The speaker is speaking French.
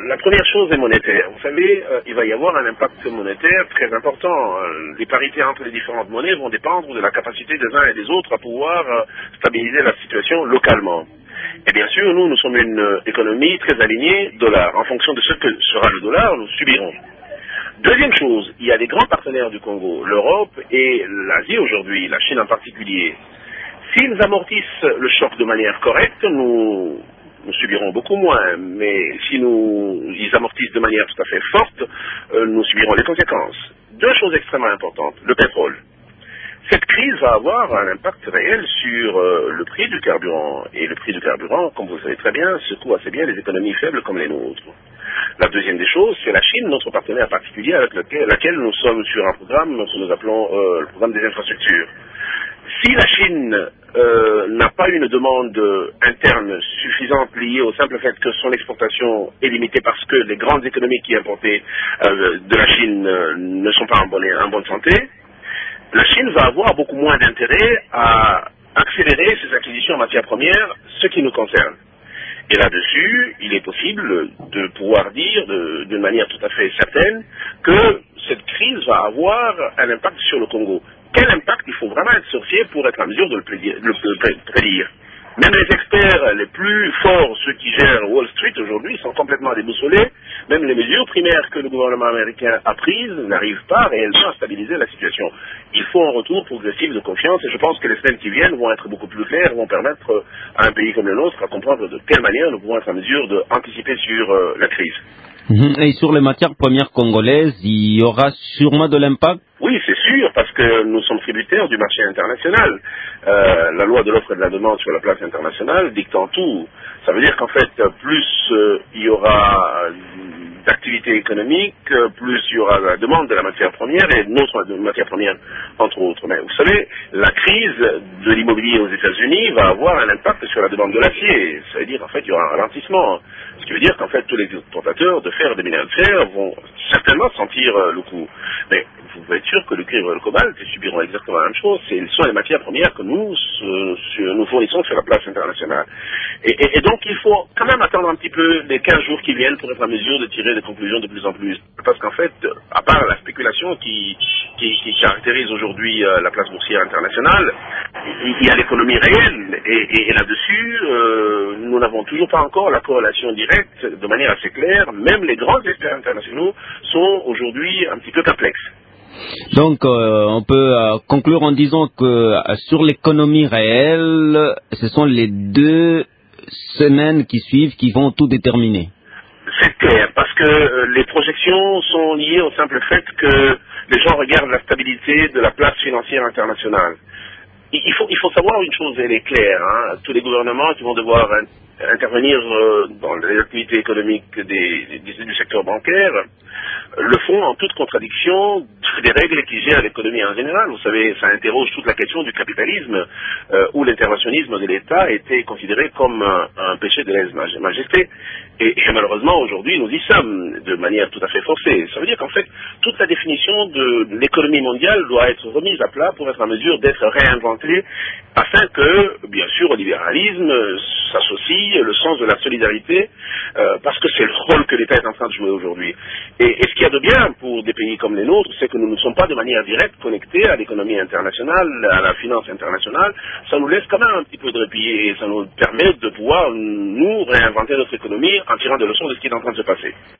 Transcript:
La première chose est monétaire. Vous savez, il va y avoir un impact monétaire très important. Les parités entre les différentes monnaies vont dépendre de la capacité des uns et des autres à pouvoir stabiliser la situation localement. Et bien sûr, nous sommes une économie très alignée dollar. En fonction de ce que sera le dollar, nous subirons. Deuxième chose, il y a des grands partenaires du Congo, l'Europe et l'Asie aujourd'hui, la Chine en particulier. S'ils amortissent le choc de manière correcte, nous subirons beaucoup moins. Mais si ils amortissent de manière tout à fait forte, nous subirons les conséquences. Deux choses extrêmement importantes. Le pétrole. Cette crise va avoir un impact réel sur le prix du carburant. Et le prix du carburant, comme vous le savez très bien, secoue assez bien les économies faibles comme les nôtres. La deuxième des choses, c'est la Chine, notre partenaire particulier avec laquelle nous sommes sur un programme que nous appelons le programme des infrastructures. Si la Chine n'a pas une demande interne suffisante liée au simple fait que son exportation est limitée parce que les grandes économies qui importaient de la Chine ne sont pas en bonne santé, la Chine va avoir beaucoup moins d'intérêt à accélérer ses acquisitions en matières premières, ce qui nous concerne. Et là-dessus, il est possible de pouvoir dire d'une manière tout à fait certaine que cette crise va avoir un impact sur le Congo. Quel impact? Il faut vraiment être sorcier pour être en mesure de le prédire. Même les experts les plus forts, ceux qui gèrent Wall Street aujourd'hui, sont complètement déboussolés. Même les mesures primaires que le gouvernement américain a prises n'arrivent pas réellement à stabiliser la situation. Il faut un retour progressif de confiance et je pense que les semaines qui viennent vont être beaucoup plus claires, vont permettre à un pays comme le nôtre à comprendre de quelle manière nous pouvons être en mesure d'anticiper sur la crise. Et sur les matières premières congolaises, il y aura sûrement de l'impact? Oui, c'est sûr, parce que nous sommes tributaires du marché international. La loi de l'offre et de la demande sur la place internationale dictant tout. Ça veut dire qu'en fait, plus il y aura d'activité économique, plus il y aura la demande de la matière première et notre matière première, entre autres. Mais vous savez, la crise de l'immobilier aux États-Unis va avoir un impact sur la demande de l'acier. Ça veut dire qu'en fait, il y aura un ralentissement. Ce qui veut dire qu'en fait, tous les exportateurs de fer et de minerais de fer vont certainement sentir le coup. Mais vous pouvez être sûr que le cuivre et le cobalt subiront exactement la même chose. Ce sont les matières premières que nous fournissons sur la place internationale. Et donc, il faut quand même attendre un petit peu les 15 jours qui viennent pour être en mesure de tirer des conclusions de plus en plus. Parce qu'en fait, à part la spéculation qui caractérise aujourd'hui la place boursière internationale, il y a l'économie réelle. Et là-dessus, nous n'avons toujours pas encore la corrélation directe de manière assez claire. Même les grands experts internationaux sont aujourd'hui un petit peu perplexes. Donc, on peut conclure en disant que sur l'économie réelle, ce sont les 2 semaines qui suivent qui vont tout déterminer. C'est clair, parce que les projections sont liées au simple fait que les gens regardent la stabilité de la place financière internationale. Il faut savoir une chose, elle est claire. Tous les gouvernements qui vont devoir intervenir dans les activités économiques du secteur bancaire le font en toute contradiction des règles qui gèrent l'économie en général. Vous savez, ça interroge toute la question du capitalisme où l'interventionnisme de l'État était considéré comme un péché de lèse-majesté. Et malheureusement, aujourd'hui, nous y sommes de manière tout à fait forcée. Ça veut dire qu'en fait, toute la définition de l'économie mondiale doit être remise à plat pour être en mesure d'être réinventée afin que, bien sûr, au libéralisme s'associe le sens de la solidarité parce que c'est le rôle que l'État est en train de jouer aujourd'hui. Et ce qu'il y a de bien pour des pays comme les nôtres, c'est que nous ne sommes pas de manière directe connectés à l'économie internationale, à la finance internationale. Ça nous laisse quand même un petit peu de répit et ça nous permet de pouvoir, nous, réinventer notre économie en tirant des leçons de ce qui est en train de se passer.